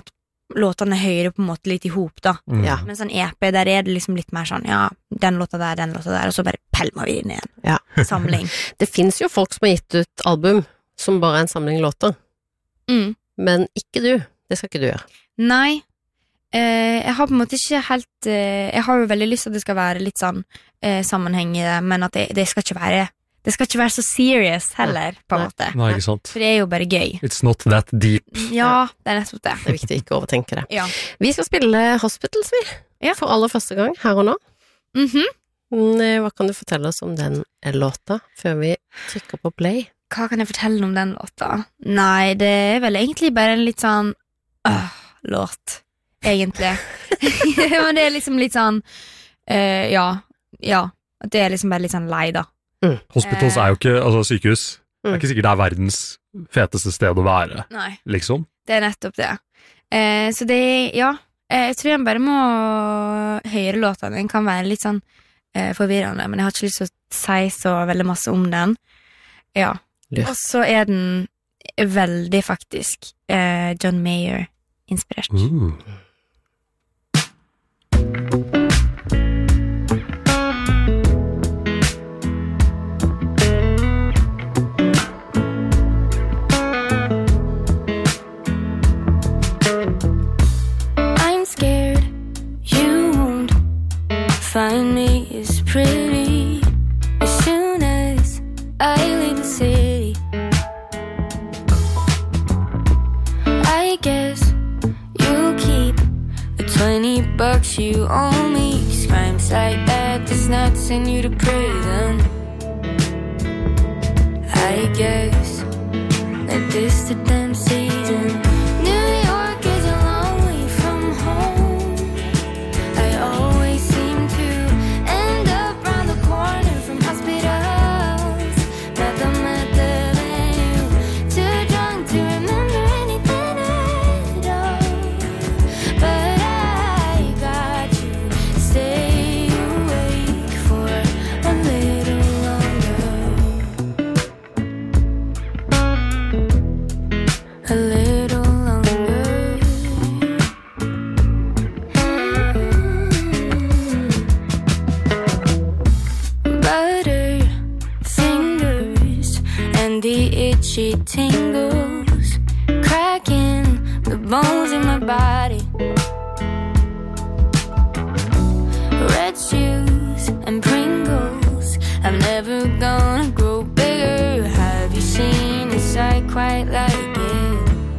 låtene hører på en måte litt ihop da. Mm. Ja. Men sånn E P, der er det liksom litt mer sånn, ja, den låta der, den låta der, og så bare pelmer vi inn igjen. Ja. Samling. Det finnes jo folk som har gitt ut album som bare er en samling låter. Mm. Men ikke du. Det skal ikke du gjøre. Nei, eh, jeg har på en måte ikke helt eh, jeg har jo veldig lyst til at det skal være litt sånn eh, sammenheng i det, men at det, det skal ikke være det skal ikke være så serious heller, på en måte. Nei, ikke sant. For det er jo bare gøy. It's not that deep. Ja, det er nettopp det. Det er viktig å ikke overtenke det. Ja. Vi skal spille Hospitals, vi. Ja. For aller første gang, her og nå. Mhm. Mm, Hva kan du fortelle oss om den låta, før vi trykker på play? Hva kan jeg fortelle om den låta? Nei, det er vel egentlig bare en litt sånn øh, låt, egentlig. Men det er liksom litt sånn øh, ja, ja, det er liksom bare litt sånn lei da. Mm. Hospitals er jo ikke, altså sykehus, det Mm. er ikke sikkert det er verdens feteste sted å være, Nei, liksom. det er nettopp det. Eh, så det, ja, eh, jeg tror jeg bare må høre låta. Den kan være litt sånn eh, forvirrende, men jeg har ikke lyst til å si så veldig masse om den. Ja, Lurt. og så er den veldig faktisk eh, John Mayer inspirert. Uh. I'm scared you won't find me as pretty as soon as I leave the city. I guess you'll keep the twenty bucks you owe me. 'Cause crimes like that does not send you to prison. I guess that this the damn season. New York is a long way from home. I always seem to end up round the corner from hospitals. Not the method venue, too drunk to remember anything at all. But I got you, stay awake for a little longer. A little longer. Butter fingers and the itchy tingles, cracking the bones in my body. Red shoes and Pringles, I'm never gonna grow bigger. Have you seen a sight quite like it?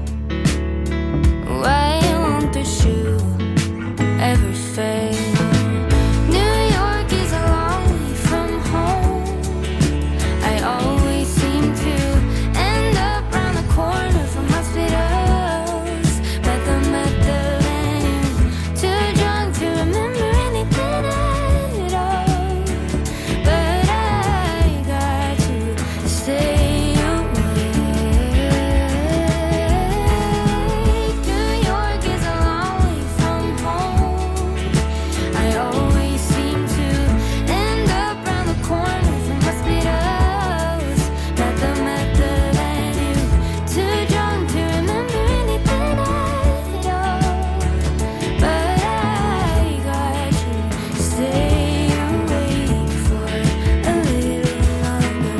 Why won't the shoe ever fade? New York is a long way from home. I always seem to end up round the corner from hospitals. Met them at the venue, too drunk to remember anything at all. But I got you, stay awake. New York is a long way from home. I always seem to end up round the corner from hospitals. Met them at the venue, too drunk to remember anything at all. But I got you, stay awake for a little longer.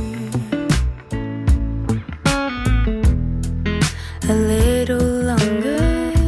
A little longer.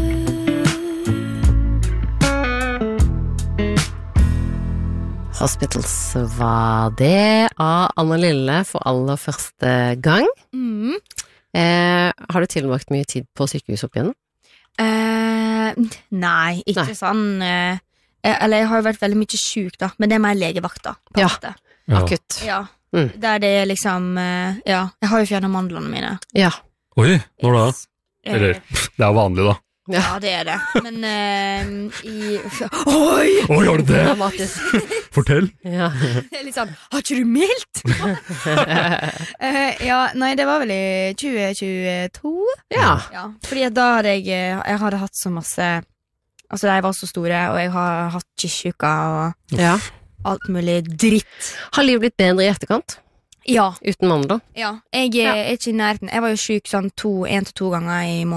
Hospitals var det av Anna Lille for aller første gang. Mm. Eh, har du tilbrakt mye tid på sykehus opp igjennom? Eh, nei, ikke Nei. sånn eh, Eller jeg har jo vært veldig mye syk da, men det er mer legevakt da, på en Ja. måte. Ja. Akutt. Ja, Mm. der det er liksom eh, ja, jeg har jo fjernet mandlene mine. Ja. Oi, når da? Yes. Eh, Eller, det er jo vanlig da. Ja, det er det. Men eh, i Oi! Oi, har du det? Dramatisk. Fortell. Ja. Det er litt sånn, har ikke du meldt? Eh, ja, nei, det var vel i tjue tjueto. Ja. Ja, fordi at da hadde jeg eh, Jeg hadde hatt så masse. Altså, de var så store, og jeg har hatt kysjuka og Ja. alt mulig dritt. Har livet blitt bedre i etterkant? Ja, Uten mandler? ja. Jeg Ja. er ikke i nærheten. Jeg var jo syk sånn to, en til to ganger i måneden.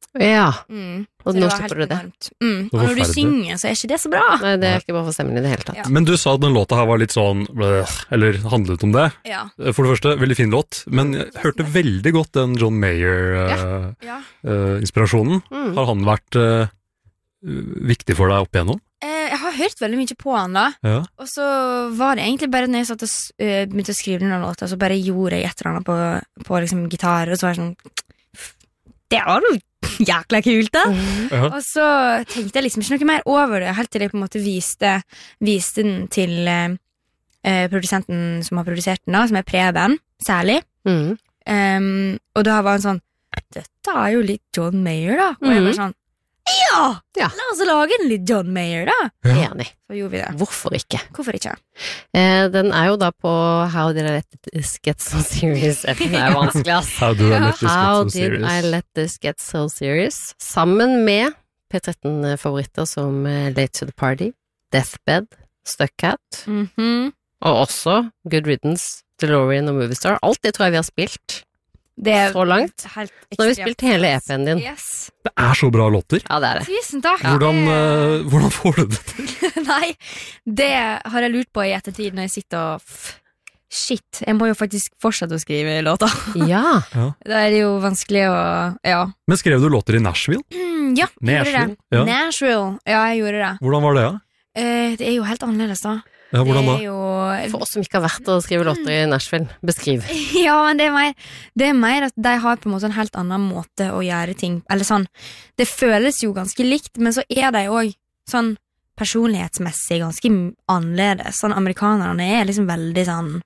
Ja, Mm. og Så nå var slipper helt du det. enormt. Mm. Det var Og når du forferdelig. synger, så er ikke det så bra. Nei, det er ikke bare for stemmen i det hele tatt. Ja. Men du sa at den låta her var litt sånn, bleh, eller handlet om det. Ja. For det første, veldig fin låt, men jeg hørte veldig godt den John Mayer-inspirasjonen. Ja. Mm. Har han vært eh, viktig for deg opp igjennom? Eh, Jeg har hørt veldig mye på han da. Ja. Og så var det egentlig bare når jeg satt og s- eh, begynte å skrive denne låta, så bare gjorde jeg et eller annet på, på liksom gitar, og så var jeg sånn Det var jo jækla kult, da! Ja. Og så tenkte jeg liksom ikke noe mer over det, helt til jeg på en måte viste, viste den til eh, eh, produsenten som har produsert den, da, som er Preben, særlig. Mm. Um, og da var han sånn Dette er jo litt John Mayer, da. Og jeg var Mhm. sånn Ja! Ja. La oss lage en litt John Mayer, da. Ja. Enig. Så gjorde vi det. Hvorfor ikke? Hvorfor ikke? Eh, den er jo da på How Did I Let This Get So Serious? Det er vanskelig, ass. How do I let this get How so Did I serious? Let This Get So Serious? Sammen med P tretten-favoritter som eh, Late to the Party, Deathbed, Stuckcat, Mhm. og også Good Riddance, DeLorean og Moviestar. Alt det tror jeg vi har spilt Det er så langt. helt Nå har vi ekstremt. spilt hele E P-en din. Yes. Det er så bra låter. Ja, det er det. Tusen takk. Hvordan, eh, hvordan får du det til? Nei, det har jeg lurt på i ettertid når jeg sitter og f- Shit, jeg må jo faktisk fortsette å skrive låter. Ja. Da er det jo vanskelig å Ja. Men skrev du låter i Nashville? Mm, ja, jeg gjorde Nashville? det. Ja. Nashville. Ja, jeg gjorde det. Hvordan var det, da? Eh, det er jo helt annerledes, da. Ja, hvordan da? Det er jo For oss som ikke har vært og skrive låter i Nashville, beskriv. Ja, men det er, mer, det er mer at de har på en måte en helt annen måte å gjøre ting. Eller sånn, det føles jo ganske likt, men så er de òg sånn personlighetsmessig ganske annerledes. Sånn, amerikanerne er liksom veldig sånn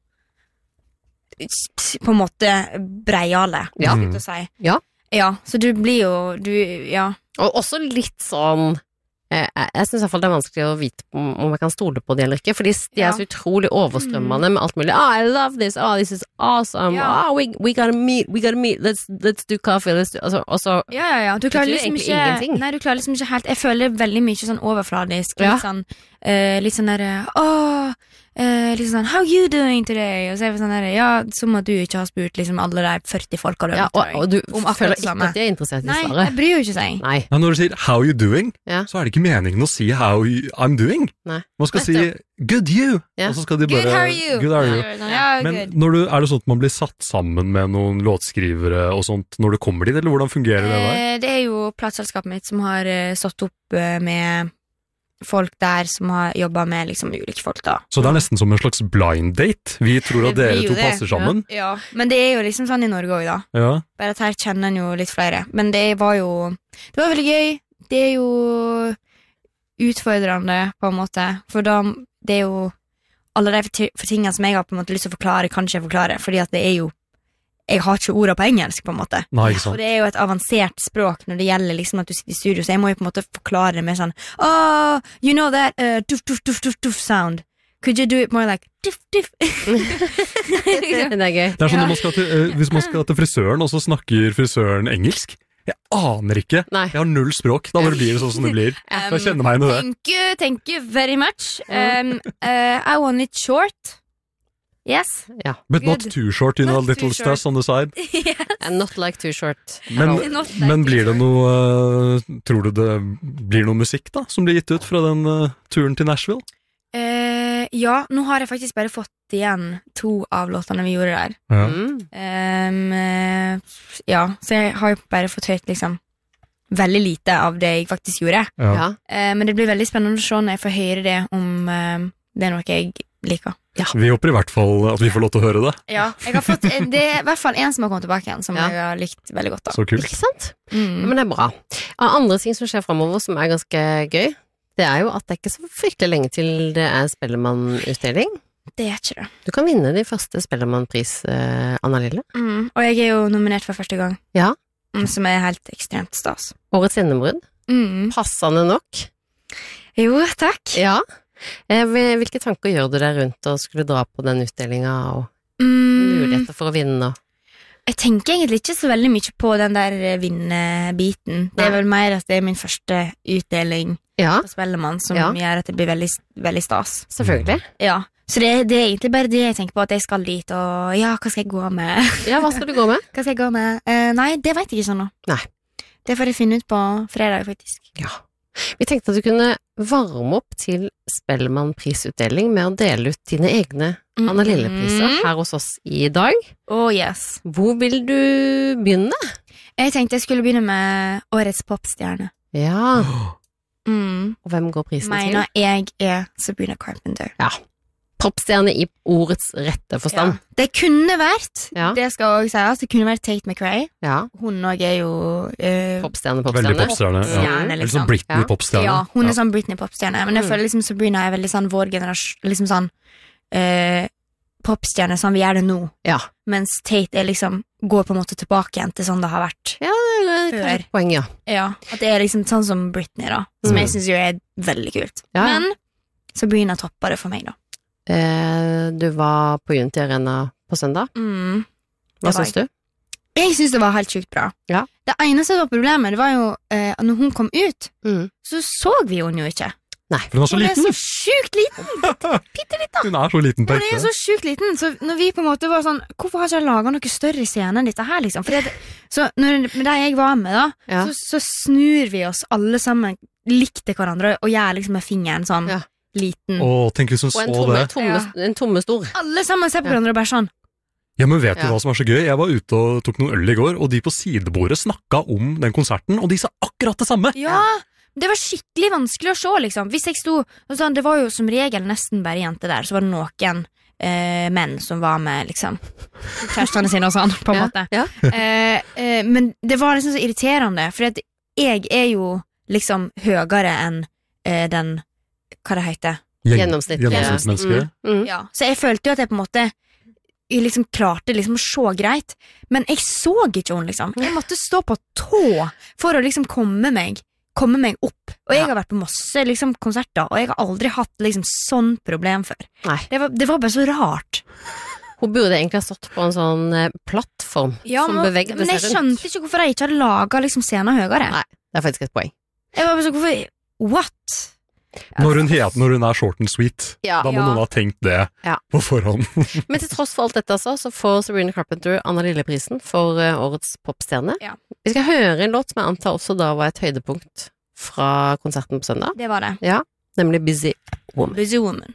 på en måte breiale, Ja. skulle jeg til å si. Ja. Ja, så du blir jo du, ja. Og også litt sånn eh, Jeg synes i hvert fall det er vanskelig å vite om, om jeg kan stole på det eller ikke, fordi de Ja. er så utrolig overstrømmende med alt mulig. Ah, I love this, ah, this is awesome, Ja. ah, we, we gotta meet, we gotta meet, let's, let's do coffee, let's do, altså, og så Ja, ja, ja. Du klarer betyr liksom egentlig ikke ingenting. Nei, du klarer liksom ikke helt Jeg føler veldig mye sånn overfladisk. Ja. Litt sånn eh, Litt sånn derre Åh, eh, litt sånn How you doing today? Og så er vi sånn derre Ja, som at du ikke har spurt liksom alle de førti folka du ja, har og, møtt. og du Om akkurat føler det ikke samme. at de er interessert i Nei, svaret. jeg bryr jo ikke seg. Nei. Ja, når du sier 'how you doing', Ja. så er det ikke meningen å si 'how you, I'm doing'. Nei. Man skal si Nettopp. 'good you', Ja. og så skal de Good, bare how are you? Good, how are you? Ja, Men good. når du, er det sånn at man blir satt sammen med noen låtskrivere og sånt når du kommer dit, eller hvordan fungerer det der? Eh, det er jo plateselskapet mitt som har eh, stått opp eh, med folk der som har jobba med liksom ulike folk, da. Så det er nesten som en slags blind date. Vi tror at Det blir dere jo to det. passer sammen. Ja, men det er jo liksom sånn i Norge òg, da. Ja. Bare at her kjenner en jo litt flere. Men det var jo Det var veldig gøy. Det er jo utfordrende, på en måte. For da Det er jo alle de for for tingene som jeg har på en måte lyst til å forklare, kan ikke jeg forklare. Fordi at det er jo Jeg har ikke ordene på engelsk, på en måte. Nei, ikke Og sant. det er jo et avansert språk når det gjelder liksom at du sitter i studio, så jeg må jo på en måte forklare det med sånn Oh, you know that uh, duff, duff, duff, duff, duff sound. Could you do it more like duff, duff? Det er gøy. Det er sånn når man skal til, eh, Hvis man skal til frisøren, og så snakker frisøren engelsk. Jeg aner ikke. Nei. Jeg har null språk. Da bare blir det sånn som det blir. Så jeg kjenner meg igjen i det. Thank you, thank you very much. Um, uh, I want it short. Yes. Ja. But not Good. too short, you know, Not little too stress on the side. And not like too short. Men, Not like men too blir det short. noe eh, Tror du det blir noe musikk da som blir gitt ut fra den eh, turen til Nashville? Eh, ja, nå har jeg faktisk bare fått igjen to av låtene vi gjorde der. Ja. Mm. Um, eh, ja, så jeg har jo bare fått hørt liksom veldig lite av det jeg faktisk gjorde. Ja. Ja. Eh, men det blir veldig spennende å se når jeg får høre det, om eh, det er noe jeg liker. Vi håper i hvert fall at vi får lov til å høre det. Ja, jeg har fått, eh, det er i hvert fall en som har kommet tilbake igjen, som Ja. jeg har likt veldig godt. Da. Så kult. Ikke sant? Ja, Mm. men det er bra. Av andre ting som skjer fremover som er ganske gøy, det er jo at det er ikke så fryktelig lenge til det er Spellemannutdeling. Det er ikke det. Du kan vinne de første Spellemannpris, eh, Anna Lille. Mm. Og jeg er jo nominert for første gang, Ja. mm, som er helt ekstremt stas. Årets gjennombrudd. Mm. Passende nok. Jo, takk. Ja. Eh, hvilke tanker gjør du deg rundt å skulle dra på den utdelinga og Mm. muligheter for å vinne? Og... Jeg tenker egentlig ikke så veldig mye på den der eh, vinnebiten. Det er Nei. vel mer at det er min første utdeling Ja, på Spellemann som Ja. gjør at det blir veldig, veldig stas. selvfølgelig. Ja, så det, det er egentlig bare det jeg tenker på, at jeg skal dit, og ja, hva skal jeg gå med? Ja, hva skal du gå med? Hva skal jeg gå med? Eh, nei, det vet jeg ikke sånn nå. Nei. Det får jeg finne ut på fredag, faktisk. Ja. Vi tenkte at du kunne varme opp til Spellemannprisutdeling med å dele ut dine egne Mm. Anna Lille-priser her hos oss i dag. Oh yes. Hvor vil du begynne? Jeg tenkte jeg skulle begynne med Årets popstjerne. Ja. Mm. Og hvem går prisen Mener til? jeg er Sabrina Carpenter. Ja. Popstjerne i ordets rette forstand. Ja. Det kunne vært, Ja. det skal også sies, det kunne vært Tate McRae. Ja. Hun også er jo eh, Popstjerne, Veldig popstjerne. popstjerne. Ja. Popstjerne, Eller liksom. sånn Britney-popstjerne. Ja, hun er Ja. sånn Britney-popstjerne, men jeg Mm. føler liksom Sabrina er veldig sånn vår generasjon, liksom sånn eh, popstjerne som vi er det nå. Ja. Mens Tate er liksom, går på en måte tilbake igjen til sånn det har vært. Ja, det er kanskje Før. et poeng, ja. Ja, at det er liksom sånn som Britney da, som Mm. jeg synes jo er veldig kult. Ja, ja. Men Sabrina topper det for meg da. Eh, du var på Unity Arena på søndag. Mm. Hva Det var syns du? Jeg synes det var helt sykt bra. Ja. Det eneste som var problemet, det var jo eh, når hun kom ut, Mm. så så vi henne jo ikke. Nei. For hun var så Hun er liten. så sjukt liten. Bitte litt da. Hun er så liten på Hun er ekte. så sjukt liten, så når vi på en måte var sånn, hvorfor har ikke jeg laget noe større scene enn dette her, liksom? Fordi at, så når, med det jeg var med da, Ja. så, så snur vi oss alle sammen likt til hverandre, og gjør liksom med fingeren sånn, Ja. liten. Å, tenk hvis hun Og en så tomme, det. tomme, en tomme stor. Alle sammen ser på Ja. hverandre og bare sånn. Ja, men vet du Ja. hva som er så gøy? Jeg var ute og tok noen øl i går, og de på sidebordet snakka om den konserten, og de sa akkurat det samme! Ja, det var skikkelig vanskelig å se, liksom. Hvis jeg sto, og sånn, det var jo som regel nesten bare jenter der, så var det noen eh, menn som var med, liksom, kjærestene sine og sånn, på en Ja, måte. ja. Eh, eh, men det var liksom så irriterende, for at jeg er jo liksom høyere enn eh, den, hva det heter. Gjeng- Gjennomsnittlig. Gjennomsnittsmenneske. Mm. Mm. Ja, så jeg følte jo at jeg på en måte jeg liksom klarte liksom å se greit, men jeg så ikke henne, liksom. Jeg måtte stå på tå for å liksom komme meg, komme meg opp. Og jeg Ja. har vært på masse liksom konserter, og jeg har aldri hatt liksom sånn problem før. Nei. Det var, det var bare så rart. Hun burde egentlig ha stått på en sånn eh, plattform som men, bevegde men jeg seg rundt. skjønte ikke hvorfor jeg ikke hadde laget liksom scenen høyere. Nei, det er faktisk et poeng. Jeg var bare så, hvorfor, what? Når hun, het, når hun er short and sweet, Ja. da må Ja. noen ha tenkt det Ja. på forhånd. Men til tross for alt dette altså, så får Sabrina Carpenter Anna Lille-prisen for eh, årets popstjerne. Ja. Vi skal høre en låt som jeg antar også da var et høydepunkt fra konserten på søndag. Det var det. Ja, nemlig Busy Woman. Busy Woman.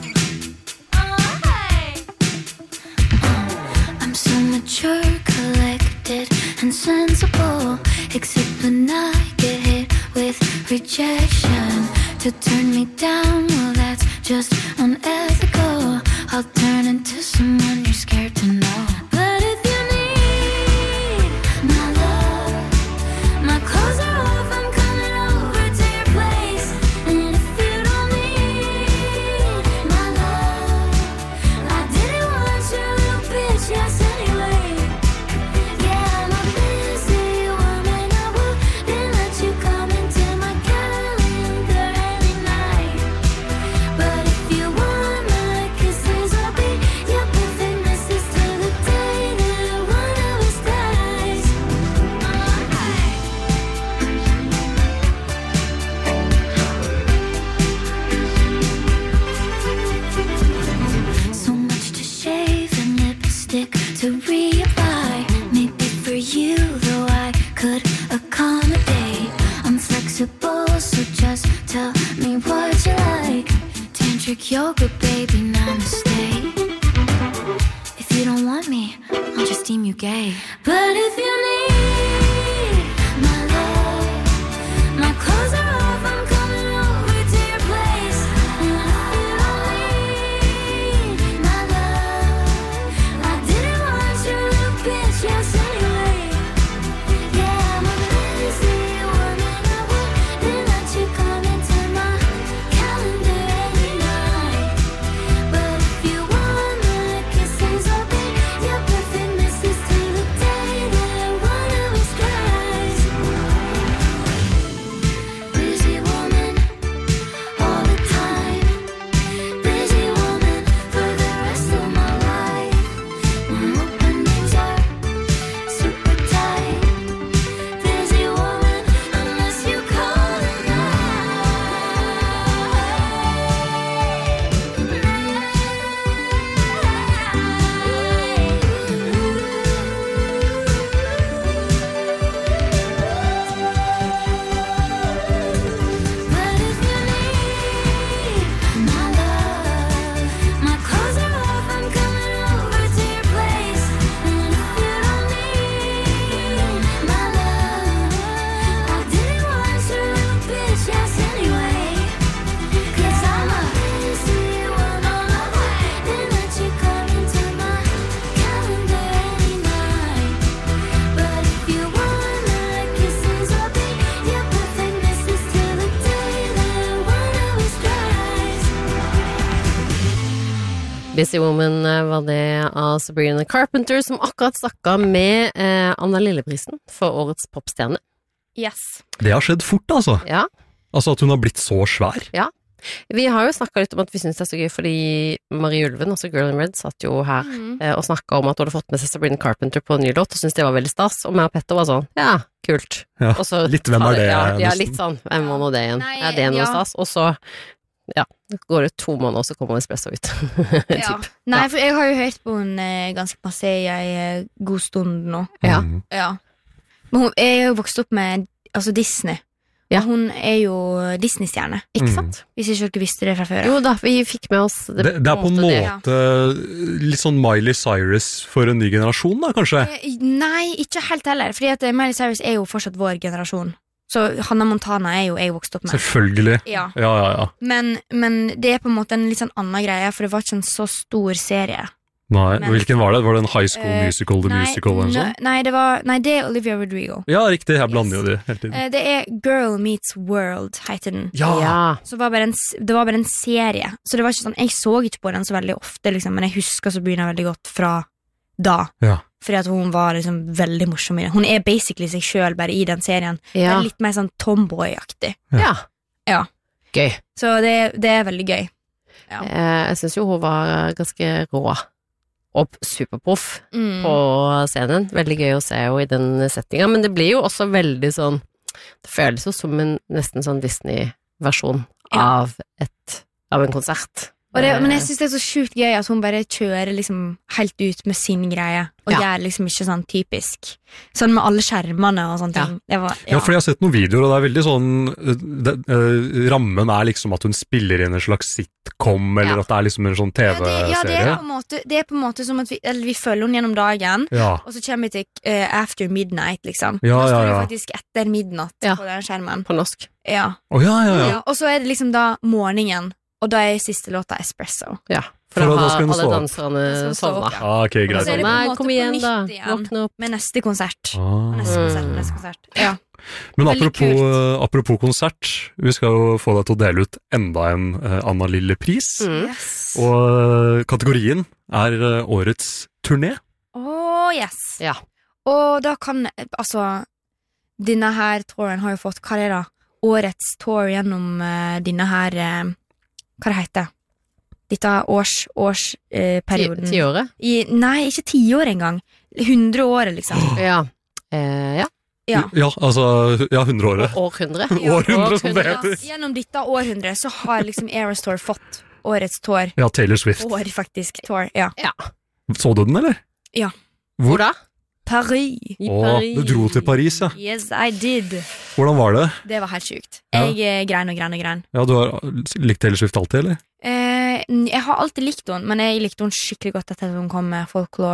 I'm so mature, collected, and sensible. Except when I get hit with rejection. To turn me down, well, that's just unethical. I'll turn into someone you're scared to know. But if you need my love, my clothes are off, I'm coming over to your place. And if you don't need my love, I didn't want your little bitch, yes, anyway. Yeah, I'm a busy woman, I wouldn't let you come into my calendar any night. But if you want my kisses, I'll be your perfect missus till the day that one of us dies. So much to shave and lipstick to reapply. Maybe for you, though, I could accommodate. I'm flexible, so just tell me what you like. Tantric yoga, baby, namaste. If you don't want me, I'll just deem you gay. But if you need my love, my clothes are off, I'm coming over to your place. And if you don't need my love, I didn't want your little bitch, yes, anyway. Yeah, I'm a busy woman, I wouldn't let you come into my calendar any night. But if you want my kisses, I'll be your perfect missus till the day that one of us dies. Busy Woman eh, var det av Sabrina Carpenter, som akkurat snakket med eh, Anna Lilleprisen for årets popstjerne. Yes. Det har skjedd fort, altså. Ja. Altså at hun har blitt så svær. Ja. Vi har jo snakket litt om at vi synes det er så gøy, fordi Marie Ulven, altså Girl in Red, satt jo her Mhm. eh, og snakket om at hun hadde fått med seg Sabrina Carpenter på en ny låt, og syntes det var veldig stas, og meg og Petter var sånn, ja, kult. Ja, Og så litt hvem er det, Ja, ja nesten. litt sånn, hvem var nå det igjen? Nei, er det noe ja. stas? Og så, ja, går det to måneder, så kommer Espresso ut. Ja. Typ. Nei, for jeg har jo hørt på hun eh, ganske masse i en eh, god stund nå. Ja. Mm. Ja. Men hun er jo vokst opp med altså Disney. Ja. Og hun er jo Disney-stjerne, Ikke Mm. sant? hvis ikke dere visste det fra før. Jo da, vi fikk med oss Det, det er på en det. måte litt sånn Miley Cyrus for en ny generasjon, da, kanskje? Eh, Nei, ikke helt heller, fordi at eh, Miley Cyrus er jo fortsatt vår generasjon. Så Hannah Montana er jo jeg vokst opp med. Selvfølgelig. Ja. Ja, ja, ja. Men, men det er på en måte en litt sånn annen greie, for det var ikke en så stor serie. Nei, Men- hvilken var det? Var det en High School Eh, Musical, The nei, Musical eller noe nei, sånt? nei, det var, nei, det er Olivia Rodrigo. Ja, riktig, jeg blander Yes. jo de hele tiden. Eh, Det er Girl Meets World, heter den. Ja! Ja. Så var bare en, s- det var bare en serie. Så det var ikke sånn, jeg så ikke på den så veldig ofte, liksom, men jeg husker så begynner veldig godt fra da. Ja. Fordi at hun var liksom veldig morsom i den. Hun er basically seg selv bare i den serien. Ja. Bare litt mer sånn tomboy-aktig. Ja. Ja. Gøy. Så det, det er veldig gøy. Ja. Eh, jeg synes jo hun var ganske rå og superproff Mm. på scenen. Veldig gøy å se henne i den settinga, men det blir jo også veldig sånn, det føles jo som en nesten sånn Disney-versjon Ja. av et, av en konsert. Og det, men jeg Eh, synes det er så sjukt gøy at hun bare kjører liksom helt ut med sin greie, og Ja. gjør liksom ikke sånn typisk. Sånn med alle skjermene og sånne Ja. ting. Det var, Ja, for jeg har sett noen videoer, og det er veldig sånn eh, det, eh, rammen er liksom at hun spiller inn en slags sitcom, eller Ja. at det er liksom en sånn Ja, det, ja, det, er T V-serie. på en måte, det er på en måte som at vi, eller vi følger henne gjennom dagen, Ja. og så kommer vi til eh, after midnight, liksom. Ja, da står ja, vi ja. faktisk etter midnatt Ja. på den skjermen. på norsk. Ja. Å, ja, ja, ja. Ja, og så er det liksom da morgenen, og da er siste låta Espresso. Ja, For for, da da skal har hun alle stå opp. danserne Da skal hun stå sovna. opp, ja. Ah, ok, Og greit. så er det på Nei, en måte kom på igjen nytt da, igjen. våkne opp. Med neste konsert. Ah. Neste konsert, Mm. neste konsert. Ja. Men Veldig apropos, kult. apropos konsert, vi skal jo få deg til å dele ut enda en eh, Anna Lille-pris. Mm. Yes. Og eh, kategorien er eh, årets turné. Åh, yes. Ja. Og da kan, altså, denne her touren har jo fått, hva er det da? Årets tour gjennom eh, denne her, eh, hva det heter? Dette års, årsperioden. Ti- Tiåret? I, nei, ikke tiår engang. Hundreåret, liksom. Ja. Eh, ja. Ja. Ja, altså, ja, hundreåret. Århundre. Århundre, som det Ja, heter. gjennom dette århundret så har liksom Eras Tour fått årets tour. Ja, Taylor Swift. År, faktisk. Tour, ja. Så du den, eller? Ja. Hvor da? Paris. I Å, Paris. du dro til Paris, ja. Yes, I did. Hvordan var det? Det var helt sjukt. Ja. Jeg eh, grein og grein og grein. Ja, du har likt Taylor Swift alltid, eller? Eh, jeg har alltid likt henne, men jeg likte henne skikkelig godt etter at hun kom med Folklore.